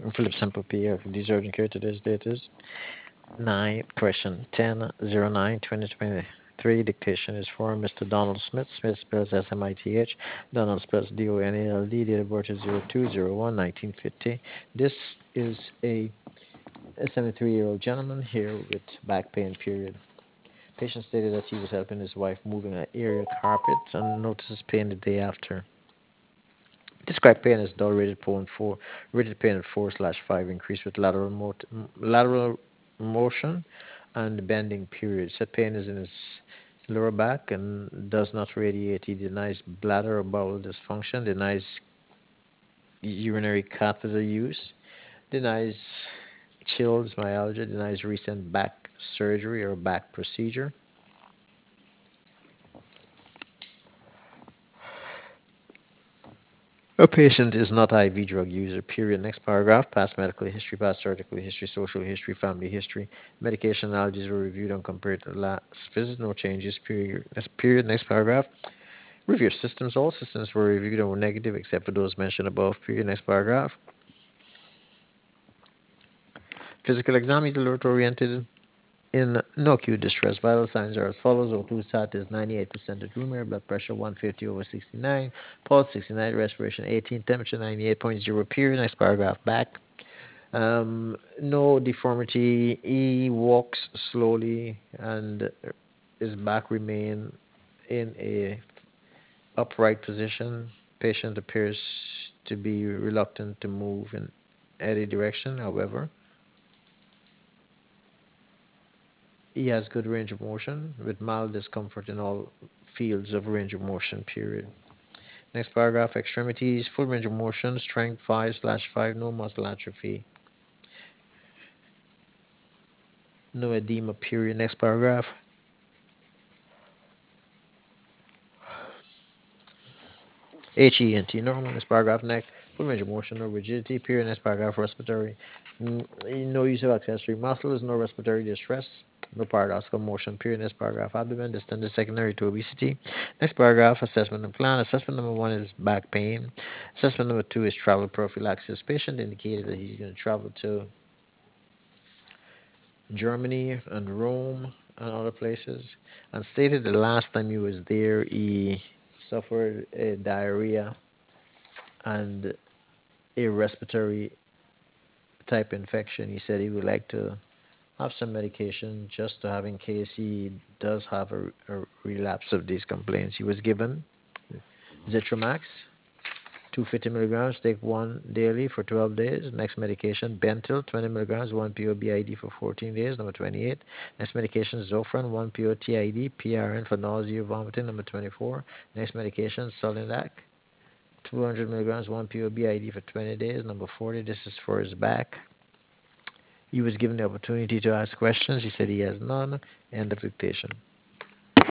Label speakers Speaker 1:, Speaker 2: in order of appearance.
Speaker 1: Philip Semple P. of These urgent care. Today's date is 9, correction, 10/09/2023. Dictation is for Mr. Donald Smith. Smith spells S-M-I-T-H. Donald spells D-O-N-A-L-D. Date of birth is 02/01/1950. This is a 73-year-old gentleman here with back pain, period. Patient stated that he was helping his wife moving an area carpet and notices pain the day after. Described pain as dull rated pain at 4/5, increased with lateral motion and bending period. Said pain is in his lower back and does not radiate. He denies bladder or bowel dysfunction, denies urinary catheter use, denies chills, myalgia, denies recent back surgery or back procedure. A patient is not IV drug user, period. Next paragraph, past medical history, past surgical history, social history, family history. Medication allergies were reviewed and compared to the last visit, no changes, period. Next paragraph, review systems. All systems were reviewed and were negative except for those mentioned above, period. Next paragraph, physical exam, is alert oriented in no acute distress. Vital signs are as follows. O2 sat is 98% at room air, blood pressure 150/69, pulse 69, respiration 18, temperature 98.0, period. Next paragraph, back. No deformity. He walks slowly and his back remain in a upright position. Patient appears to be reluctant to move in any direction. However, he has good range of motion with mild discomfort in all fields of range of motion, period. Next paragraph, extremities, full range of motion, strength 5/5, no muscle atrophy, no edema, period. Next paragraph, HENT, normal. Next paragraph, neck, full range of motion, no rigidity, period. Next paragraph, respiratory, no use of accessory muscles, no respiratory distress, no paradoxical motion, period. Next paragraph, abdomen distended secondary to obesity. Next paragraph, assessment and plan. Assessment number 1 is back pain. Assessment number 2 is travel prophylaxis. Patient indicated that he's going to travel to Germany and Rome and other places, and stated the last time he was there, he suffered a diarrhea and a respiratory type infection. He said he would like to have some medication just to have in case he does have a relapse of these complaints. He was given Zitromax, 250 milligrams, take one daily for 12 days. Next medication, Bentyl, 20 milligrams, 1 PO BID for 14 days, number 28. Next medication, Zofran, 1 PO TID, PRN for nausea, vomiting, number 24. Next medication, Solindac, 200 milligrams, 1 PO BID for 20 days, number 40. This is for his back. He was given the opportunity to ask questions. He said he has none. End of dictation.